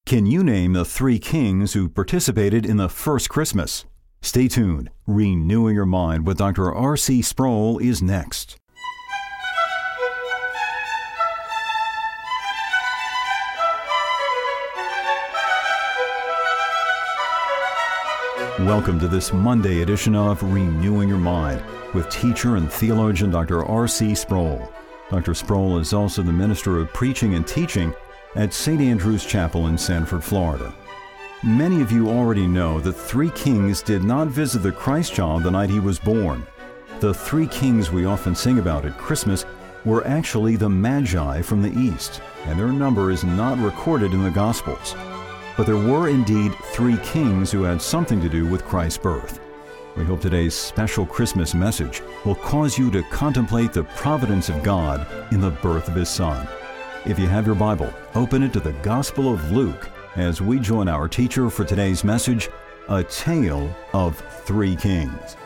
Can you name the three kings who participated in the first Christmas? Stay tuned. Renewing Your Mind with Dr. R.C. Sproul is next. Welcome to this Monday edition of Renewing Your Mind with teacher and theologian Dr. R.C. Sproul. Dr. Sproul is also the minister of preaching and teaching at St. Andrew's Chapel in Sanford, Florida. Many of you already know that three kings did not visit the Christ child the night he was born. The three kings we often sing about at Christmas were actually the Magi from the East, and their number is not recorded in the Gospels. But there were indeed three kings who had something to do with Christ's birth. We hope today's special Christmas message will cause you to contemplate the providence of God in the birth of His Son. If you have your Bible, open it to the Gospel of Luke as we join our teacher for today's message, A Tale of Three Kings.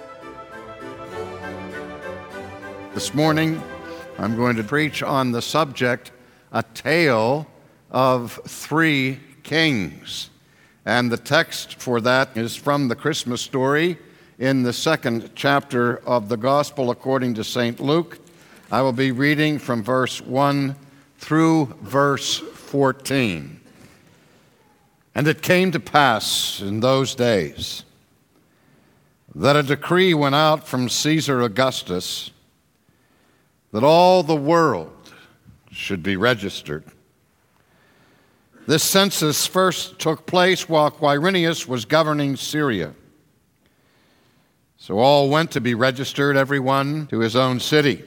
This morning, I'm going to preach on the subject, A Tale of Three Kings. And the text for that is from the Christmas story in the second chapter of the Gospel according to St. Luke. I will be reading from verse 1 through verse 14. And it came to pass in those days that a decree went out from Caesar Augustus that all the world should be registered. This census first took place while Quirinius was governing Syria. So all went to be registered, everyone to his own city.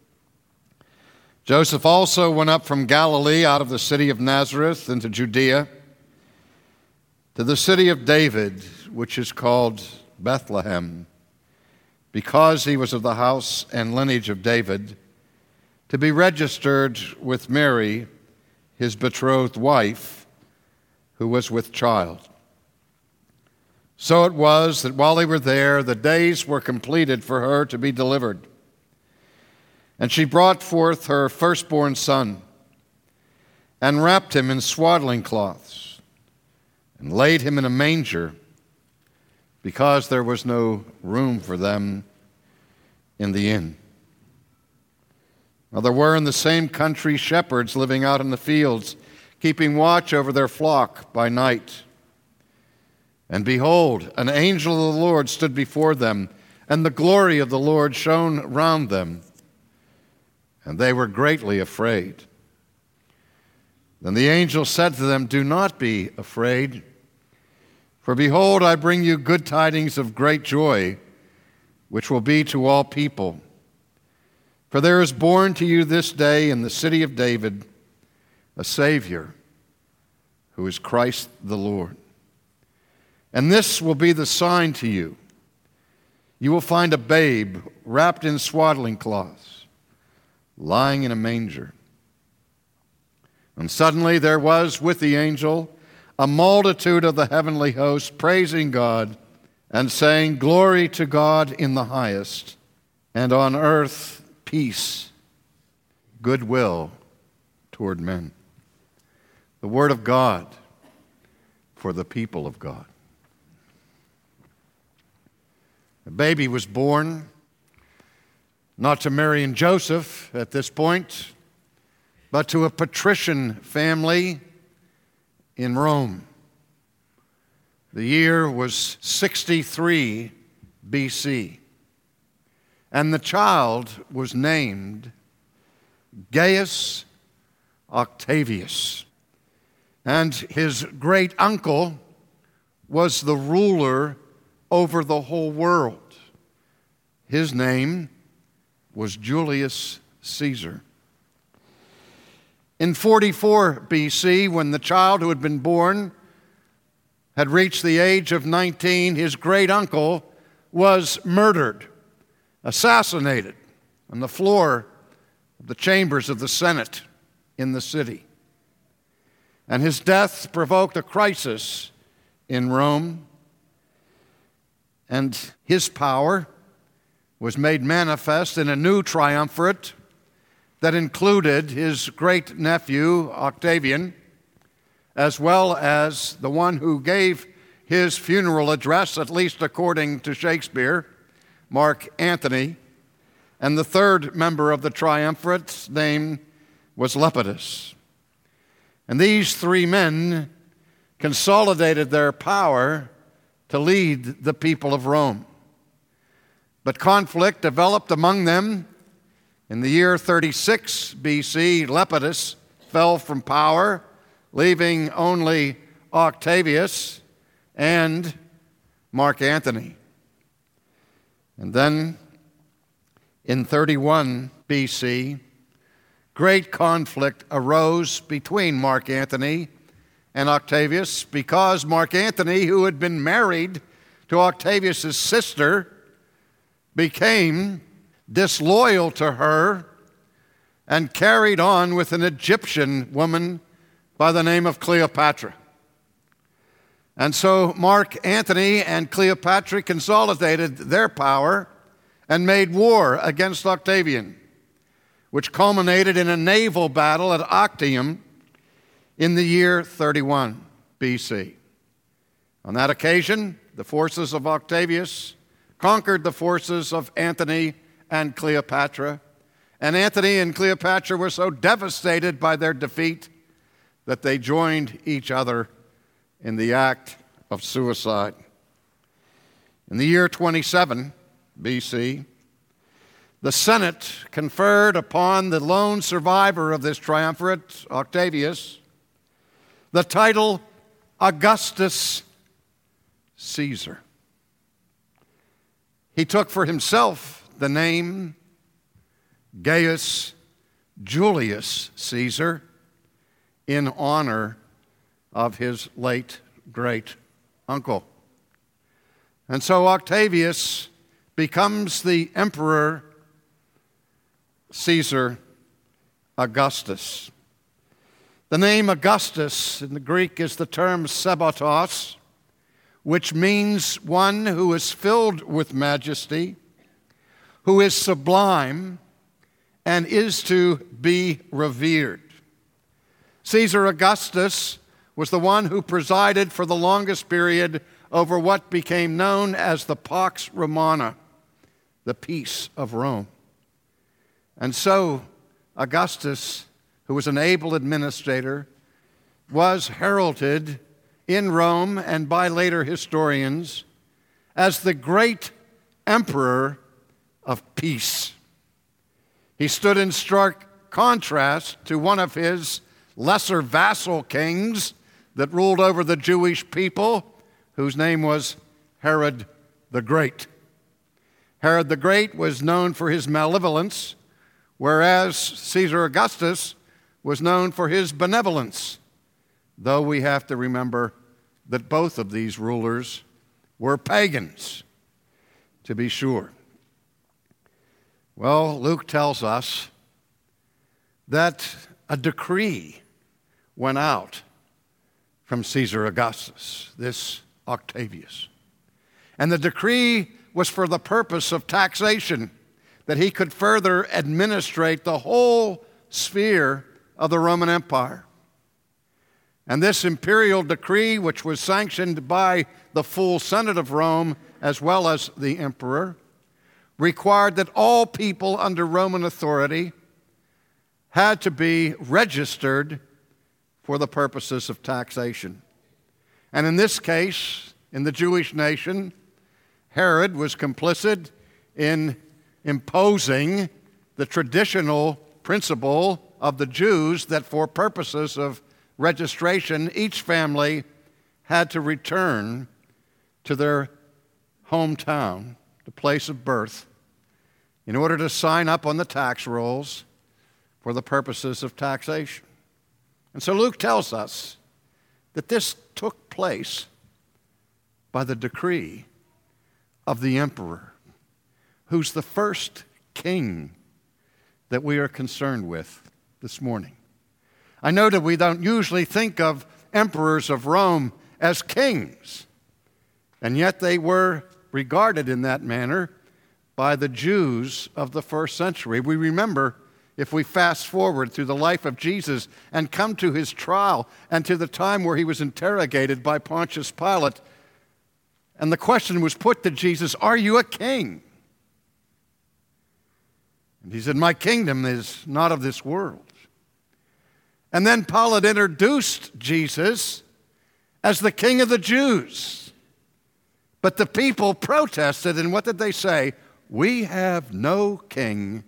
Joseph also went up from Galilee out of the city of Nazareth into Judea to the city of David, which is called Bethlehem, because he was of the house and lineage of David, to be registered with Mary, his betrothed wife, who was with child. So it was that while they were there, the days were completed for her to be delivered. And she brought forth her firstborn son, and wrapped him in swaddling cloths, and laid him in a manger, because there was no room for them in the inn. Now there were in the same country shepherds living out in the fields, keeping watch over their flock by night. And behold, an angel of the Lord stood before them, and the glory of the Lord shone round them, and they were greatly afraid. Then the angel said to them, "Do not be afraid, for behold, I bring you good tidings of great joy, which will be to all people. For there is born to you this day in the city of David a Savior, who is Christ the Lord. And this will be the sign to you. You will find a babe wrapped in swaddling cloths, lying in a manger." And suddenly there was with the angel a multitude of the heavenly host, praising God and saying, "Glory to God in the highest, and on earth peace, goodwill toward men." The word of God for the people of God. A baby was born, not to Mary and Joseph at this point, but to a patrician family in Rome. The year was 63 BC, and the child was named Gaius Octavius, and his great uncle was the ruler over the whole world. His name was Julius Caesar. In 44 BC, when the child who had been born had reached the age of 19, his great uncle was murdered, assassinated on the floor of the chambers of the Senate in the city. And his death provoked a crisis in Rome, and his power was made manifest in a new triumvirate that included his great-nephew, Octavian, as well as the one who gave his funeral address, at least according to Shakespeare, Mark Antony. And the third member of the triumvirate's name was Lepidus. And these three men consolidated their power to lead the people of Rome. But conflict developed among them. In the year 36 BC, Lepidus fell from power, leaving only Octavius and Mark Antony. And then in 31 BC, great conflict arose between Mark Antony and Octavius because Mark Antony, who had been married to Octavius' sister, became disloyal to her and carried on with an Egyptian woman by the name of Cleopatra. And so Mark Antony and Cleopatra consolidated their power and made war against Octavian, which culminated in a naval battle at Actium in the year 31 BC. On that occasion, the forces of Octavius conquered the forces of Antony and Cleopatra, and Antony and Cleopatra were so devastated by their defeat that they joined each other in the act of suicide. In the year 27 BC, the Senate conferred upon the lone survivor of this triumvirate, Octavius, the title Augustus Caesar. He took for himself the name Gaius Julius Caesar in honor of his late great uncle. And so Octavius becomes the Emperor Caesar Augustus. The name Augustus in the Greek is the term Sebatos, which means one who is filled with majesty, who is sublime, and is to be revered. Caesar Augustus was the one who presided for the longest period over what became known as the Pax Romana, the peace of Rome. And so Augustus, who was an able administrator, was heralded in Rome and by later historians as the great emperor of peace. He stood in stark contrast to one of his lesser vassal kings that ruled over the Jewish people, whose name was Herod the Great. Herod the Great was known for his malevolence, whereas Caesar Augustus was known for his benevolence, though we have to remember that both of these rulers were pagans, to be sure. Well, Luke tells us that a decree went out from Caesar Augustus, this Octavius. And the decree was for the purpose of taxation, that he could further administrate the whole sphere of the Roman Empire. And this imperial decree, which was sanctioned by the full Senate of Rome as well as the emperor, required that all people under Roman authority had to be registered for the purposes of taxation. And in this case, in the Jewish nation, Herod was complicit in imposing the traditional principle of the Jews that for purposes of registration, each family had to return to their hometown, the place of birth, in order to sign up on the tax rolls for the purposes of taxation. And so Luke tells us that this took place by the decree of the emperor, who's the first king that we are concerned with this morning. I know that we don't usually think of emperors of Rome as kings, and yet they were regarded in that manner by the Jews of the first century. We remember if we fast forward through the life of Jesus and come to his trial and to the time where he was interrogated by Pontius Pilate, and the question was put to Jesus, "Are you a king?" And he said, "My kingdom is not of this world." And then Pilate introduced Jesus as the King of the Jews. But the people protested, and what did they say? "We have no king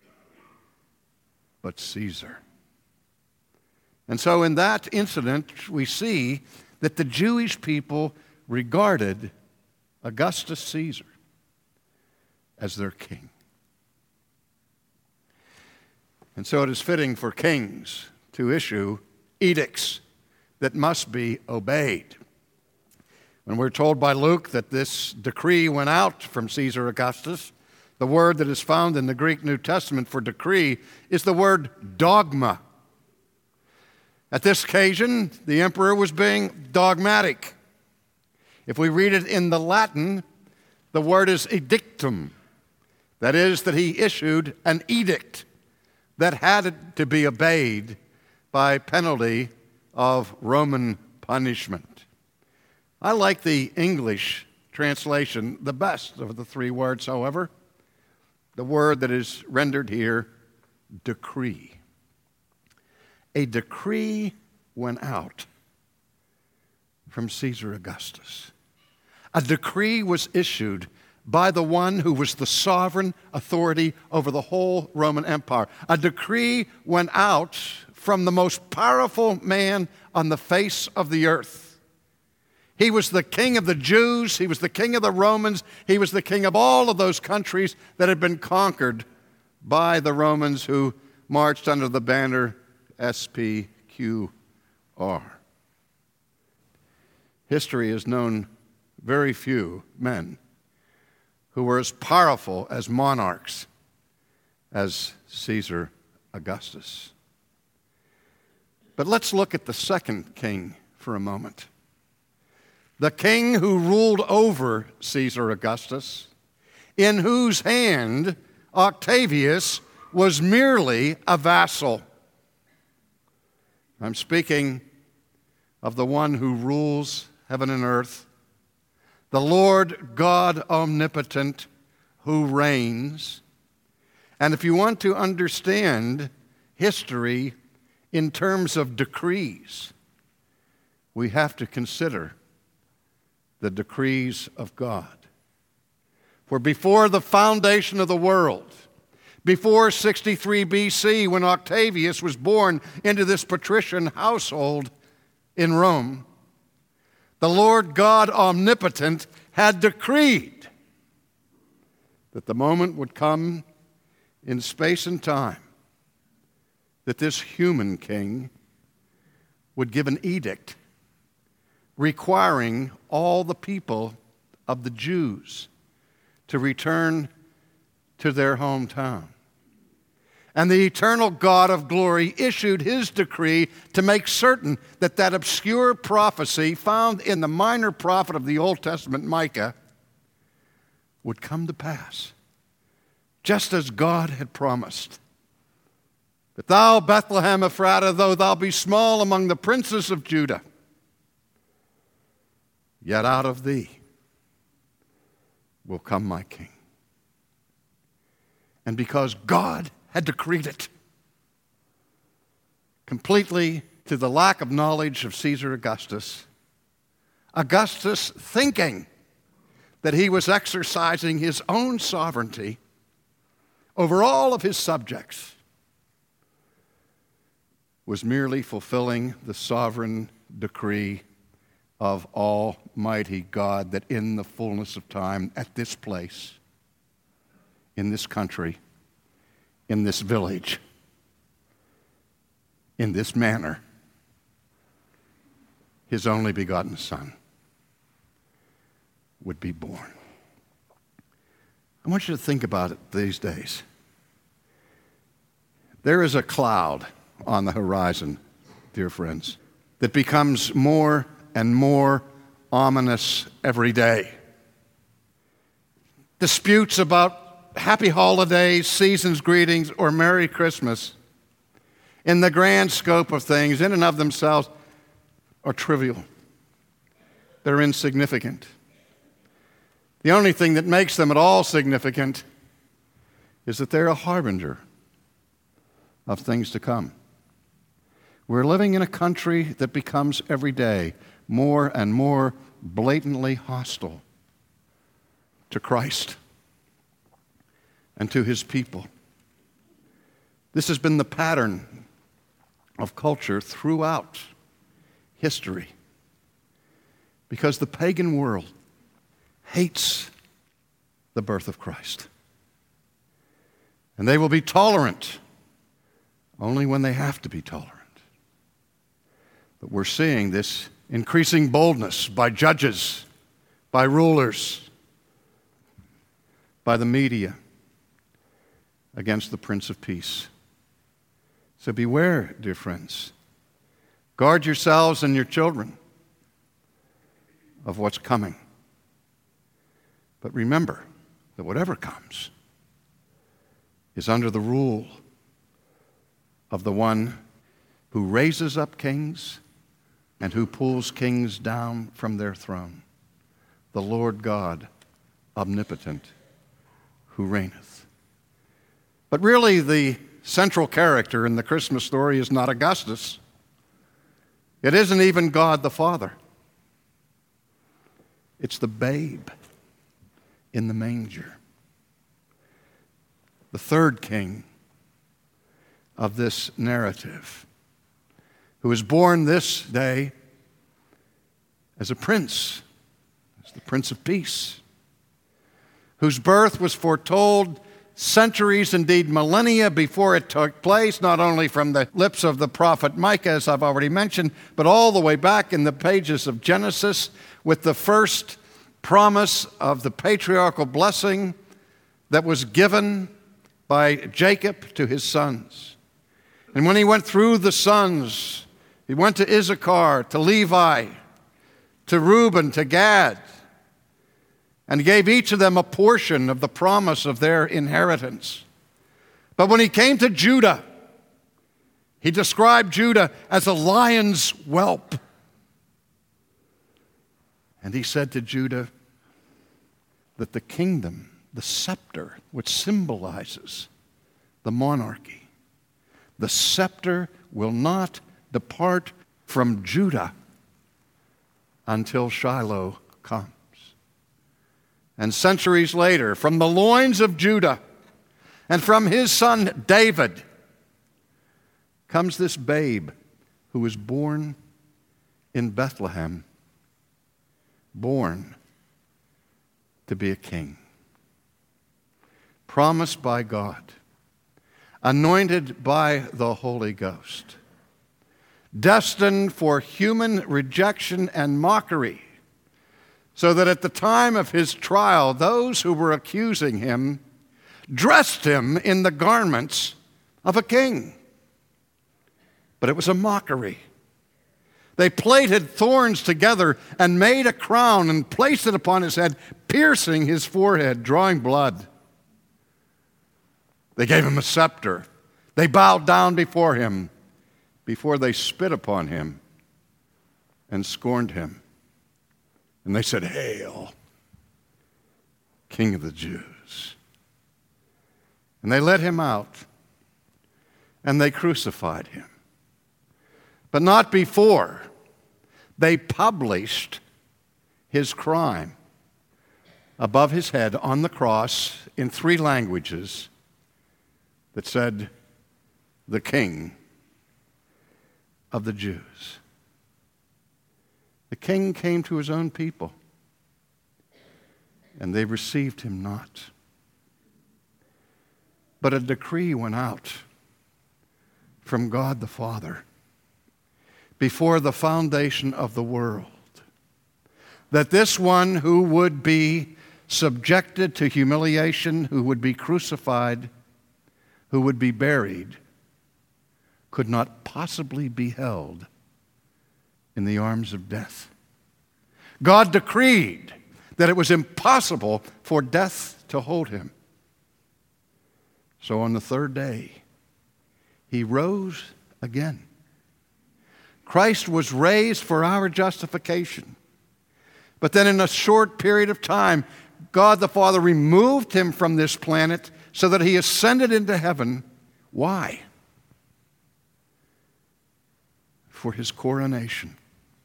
but Caesar." And so in that incident, we see that the Jewish people regarded Augustus Caesar as their king. And so it is fitting for kings to issue edicts that must be obeyed. When we're told by Luke that this decree went out from Caesar Augustus, the word that is found in the Greek New Testament for decree is the word dogma. At this occasion, the emperor was being dogmatic. If we read it in the Latin, the word is edictum. That is, that he issued an edict that had to be obeyed by penalty of Roman punishment. I like the English translation the best of the three words, however, the word that is rendered here, decree. A decree went out from Caesar Augustus. A decree was issued by the one who was the sovereign authority over the whole Roman Empire. A decree went out from the most powerful man on the face of the earth. He was the king of the Jews. He was the king of the Romans. He was the king of all of those countries that had been conquered by the Romans who marched under the banner SPQR. History has known very few men who were as powerful as monarchs as Caesar Augustus. But let's look at the second king for a moment. The king who ruled over Caesar Augustus, in whose hand Octavius was merely a vassal. I'm speaking of the one who rules heaven and earth, the Lord God omnipotent who reigns. And if you want to understand history in terms of decrees, we have to consider the decrees of God. For before the foundation of the world, before 63 BC, when Octavius was born into this patrician household in Rome, the Lord God omnipotent had decreed that the moment would come in space and time that this human king would give an edict requiring all the people of the Jews to return to their hometown. And the eternal God of glory issued his decree to make certain that that obscure prophecy found in the minor prophet of the Old Testament, Micah, would come to pass, just as God had promised. But thou, Bethlehem Ephratah, though thou be small among the princes of Judah, yet out of thee will come my king. And because God had decreed it, completely to the lack of knowledge of Caesar Augustus, Augustus, thinking that he was exercising his own sovereignty over all of his subjects, was merely fulfilling the sovereign decree of Almighty God, that in the fullness of time, at this place, in this country, in this village, in this manner, his only begotten Son would be born. I want you to think about it these days. There is a cloud on the horizon, dear friends, that becomes more and more ominous every day. Disputes about happy holidays, season's greetings, or Merry Christmas, in the grand scope of things, in and of themselves, are trivial. They're insignificant. The only thing that makes them at all significant is that they're a harbinger of things to come. We're living in a country that becomes every day more and more blatantly hostile to Christ and to his people. This has been the pattern of culture throughout history, because the pagan world hates the birth of Christ. And they will be tolerant only when they have to be tolerant. But we're seeing this increasing boldness by judges, by rulers, by the media against the Prince of Peace. So beware, dear friends. Guard yourselves and your children of what's coming. But remember that whatever comes is under the rule of the one who raises up kings and who pulls kings down from their throne, the Lord God, omnipotent, who reigneth. But really, the central character in the Christmas story is not Augustus. It isn't even God the Father. It's the babe in the manger, the third king of this narrative, who was born this day as a prince, as the Prince of Peace, whose birth was foretold centuries, indeed millennia, before it took place, not only from the lips of the prophet Micah, as I've already mentioned, but all the way back in the pages of Genesis, with the first promise of the patriarchal blessing that was given by Jacob to his sons. And when he went through the sons, he went to Issachar, to Levi, to Reuben, to Gad, and gave each of them a portion of the promise of their inheritance. But when he came to Judah, he described Judah as a lion's whelp. And he said to Judah that the kingdom, the scepter, which symbolizes the monarchy, the scepter will not depart from Judah until Shiloh comes. And centuries later, from the loins of Judah and from his son David comes this babe who was born in Bethlehem, born to be a king, promised by God, anointed by the Holy Ghost, destined for human rejection and mockery, so that at the time of his trial, those who were accusing him dressed him in the garments of a king. But it was a mockery. They plaited thorns together and made a crown and placed it upon his head, piercing his forehead, drawing blood. They gave him a scepter. They bowed down before him, before they spit upon him and scorned him. And they said, "Hail, King of the Jews." And they led him out, and they crucified him. But not before they published his crime above his head on the cross in 3 languages that said, "The King of the Jews." The king came to his own people, and they received him not. But a decree went out from God the Father before the foundation of the world, that this one who would be subjected to humiliation, who would be crucified, who would be buried, could not possibly be held in the arms of death. God decreed that it was impossible for death to hold him. So on the third day, he rose again. Christ was raised for our justification. But then in a short period of time, God the Father removed him from this planet so that he ascended into heaven. Why? For his coronation.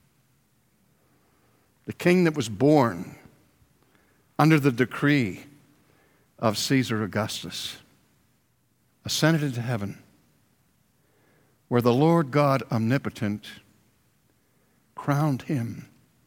The king that was born under the decree of Caesar Augustus ascended into heaven, where the Lord God omnipotent crowned him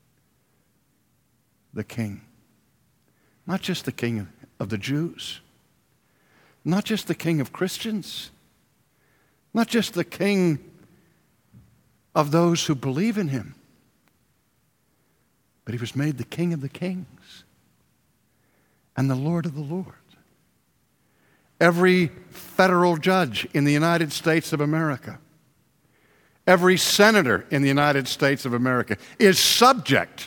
the king. Not just the king of the Jews, not just the king of Christians, not just the king of those who believe in him, but he was made the King of the kings and the Lord of the lords. Every federal judge in the United States of America, every senator in the United States of America is subject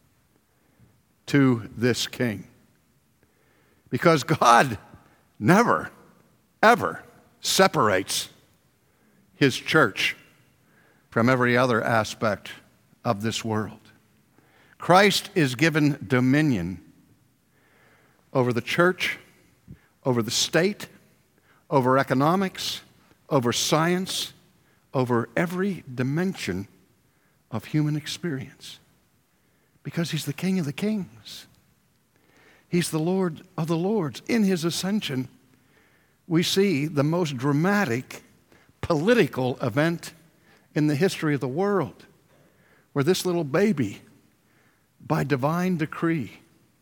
to this king. Because God never, ever separates his church from every other aspect of this world. Christ is given dominion over the church, over the state, over economics, over science, over every dimension of human experience. Because he's the King of the kings. He's the Lord of the lords. In his ascension, we see the most dramatic political event in the history of the world, where this little baby, by divine decree,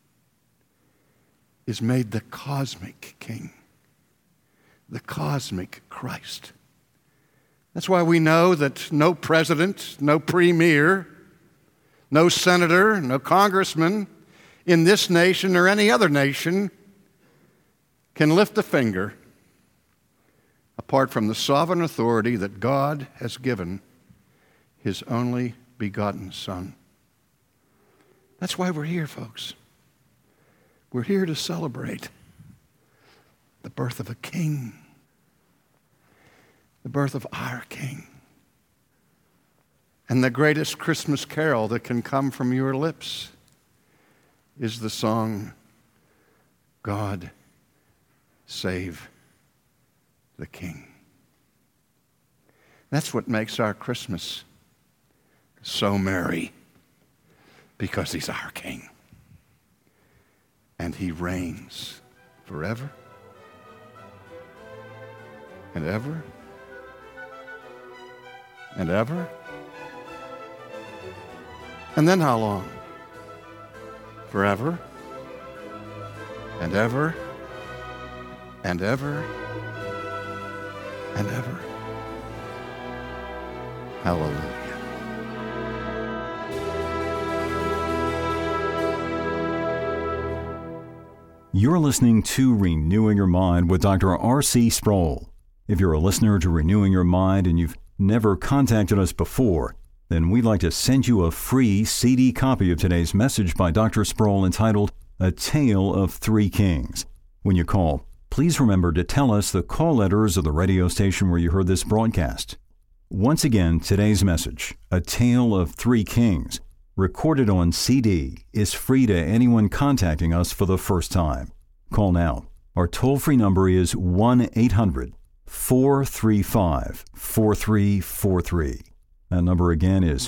is made the cosmic king, the cosmic Christ. That's why we know that no president, no premier, no senator, no congressman in this nation or any other nation can lift a finger apart from the sovereign authority that God has given his only begotten Son. That's why we're here, folks. We're here to celebrate the birth of a king, the birth of our King. And the greatest Christmas carol that can come from your lips is the song, God Save the King. That's what makes our Christmas so merry, because he's our King. And he reigns forever and ever and ever. And then how long? Forever and ever and ever and ever. Hallelujah. You're listening to Renewing Your Mind with Dr. R.C. Sproul. If you're a listener to Renewing Your Mind and you've never contacted us before, then we'd like to send you a free CD copy of today's message by Dr. Sproul entitled A Tale of Three Kings. When you call, please remember to tell us the call letters of the radio station where you heard this broadcast. Once again, today's message, A Tale of Three Kings, recorded on CD, is free to anyone contacting us for the first time. Call now. Our toll-free number is 1-800-435-4343. That number again is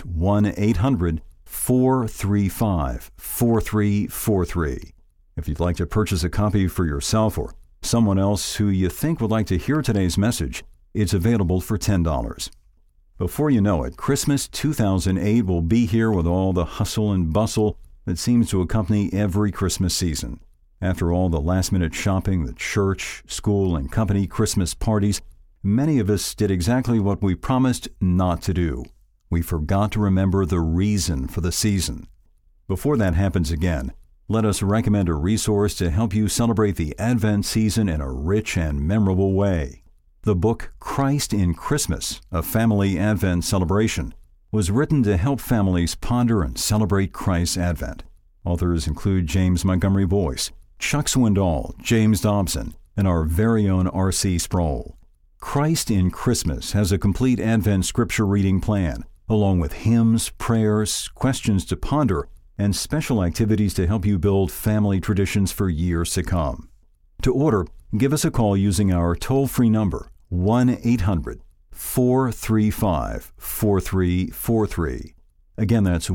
1-800-435-4343. If you'd like to purchase a copy for yourself or someone else who you think would like to hear today's message, it's available for $10. Before you know it, Christmas 2008 will be here with all the hustle and bustle that seems to accompany every Christmas season. After all the last-minute shopping, the church, school, and company Christmas parties, many of us did exactly what we promised not to do. We forgot to remember the reason for the season. Before that happens again, let us recommend a resource to help you celebrate the Advent season in a rich and memorable way. The book Christ in Christmas, A Family Advent Celebration, was written to help families ponder and celebrate Christ's Advent. Authors include James Montgomery Boyce, Chuck Swindoll, James Dobson, and our very own R.C. Sproul. Christ in Christmas has a complete Advent scripture reading plan, along with hymns, prayers, questions to ponder, and special activities to help you build family traditions for years to come. To order, give us a call using our toll-free number, 1-800-435-4343. Again, that's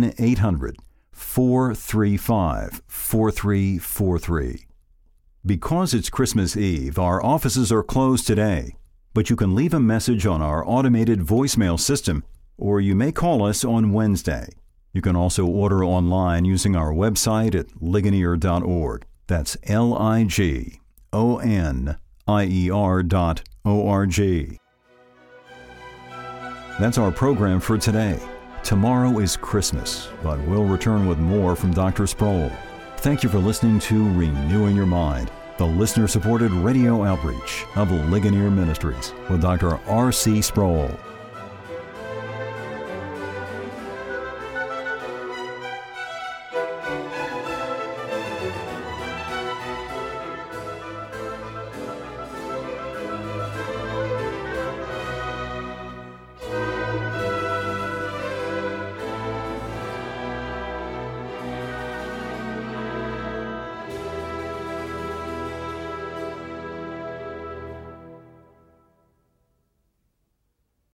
1-800-435-4343. Because it's Christmas Eve, our offices are closed today, but you can leave a message on our automated voicemail system, or you may call us on Wednesday. You can also order online using our website at ligonier.org. That's ligonier.org. That's our program for today. Tomorrow is Christmas, but we'll return with more from Dr. Sproul. Thank you for listening to Renewing Your Mind, the listener-supported radio outreach of Ligonier Ministries with Dr. R.C. Sproul.